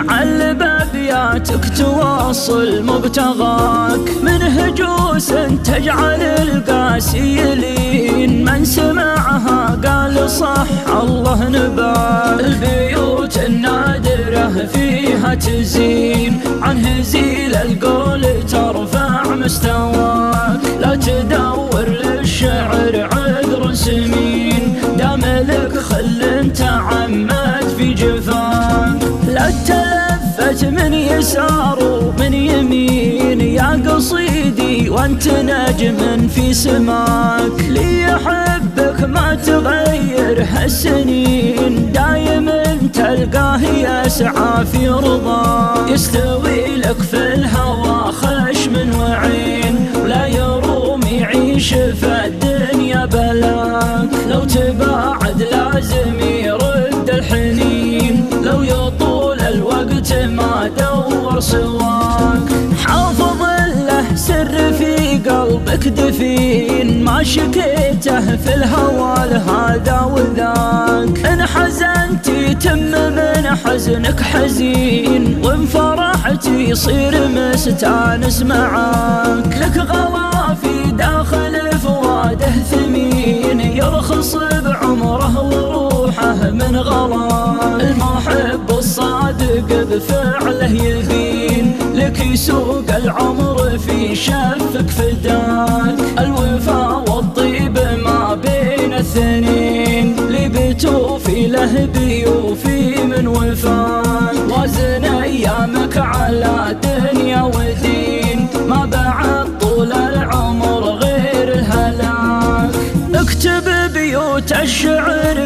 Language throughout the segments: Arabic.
على بابياتك توصل مبتغاك، من هجوس تجعل القاسي يلين، من سمعها قال صح الله نباك. البيوت النادرة فيها تزين، عن هزيل القول ترفع مستواك، لا تدور للشعر عذر سمين، دام لك خل تعمد في جفاك. لا تلفت من يسار ومن يمين يا قصيدي وانت نجم في سماك، لي يحبك ما تغير هالسنين، دايم تلقاه يسعى في رضاك، يستوي لك في الهوى خشم وعين، ولا يروم يعيش في الدنيا بلاك. لو تباعد لازم يرد الحنين، لو يطول الوقت ما دور سواك. حافظ له سر في قلبك دفين، ما شكيته في الهوى لهذا وذاك. إن حزنت يتم من حزنك حزين، وإن فرحت يصير مستانس معاك. لك غوافي داخل فواده ثمين، يرخص بعمره وروحه من غلاك. المحب الصادق بفعله يبين، لك يسوق العمر في شفك فداك. الوفا والطيب ما بين الاثنين، اللي بتوفي له بيوفي من وفاك. وازن ايامك على دنيا ودين، ما بعد طول العمر غير الهلاك. اكتب بيوت الشعر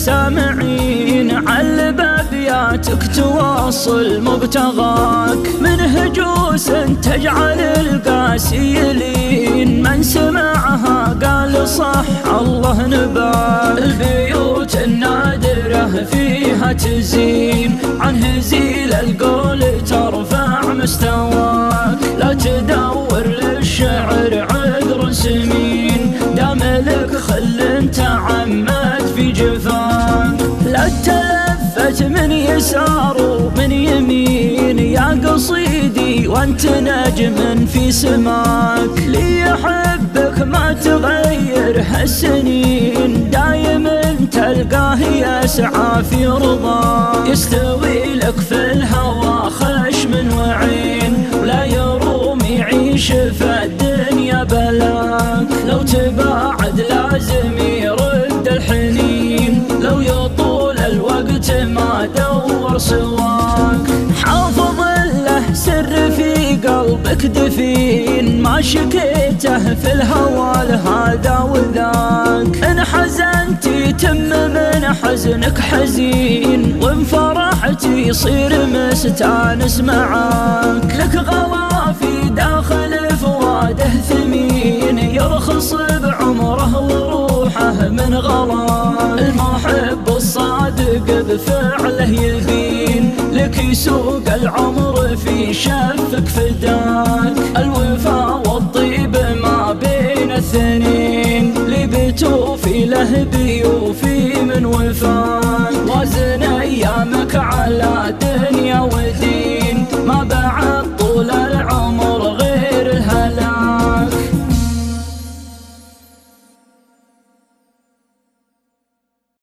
للسامعين، على بابياتك توصل مبتغاك، من هجوس تجعل القاسي يلين، من سمعها قال صح الله نباك. البيوت النادرة فيها تزين، عن هزيل القول ترفع مستواك، لا تدور للشعر عذر سمين، دام لك خل تعمد في جفاك. لا تلفت من يسار ومن يمين يا قصيدي وانت نجم في سماك، لي يحبك ما تغير هالسنين، دايم تلقاه يسعى في رضاك. يستوي لك في الهوى خشم وعين، ولا يروم يعيش في الدنيا بلاك. لو تباعد لازم يرد الحنين، لو يطول الوقت ما دور سواك. حافظ له سر في قلبك دفين، ما شكيته في الهوى لهذا وذاك. إن حزنت يتم من حزنك حزين، وإن فرحت يصير مستانس معاك. لك غوافي داخل فواده ثمين، يرخص بعمره وروحه من غلاك. المحب الصادق بفعله يبين، لك يسوق العمر في شفك فداك. الوفا والطيب ما بين الاثنين، اللي بتوفي له بي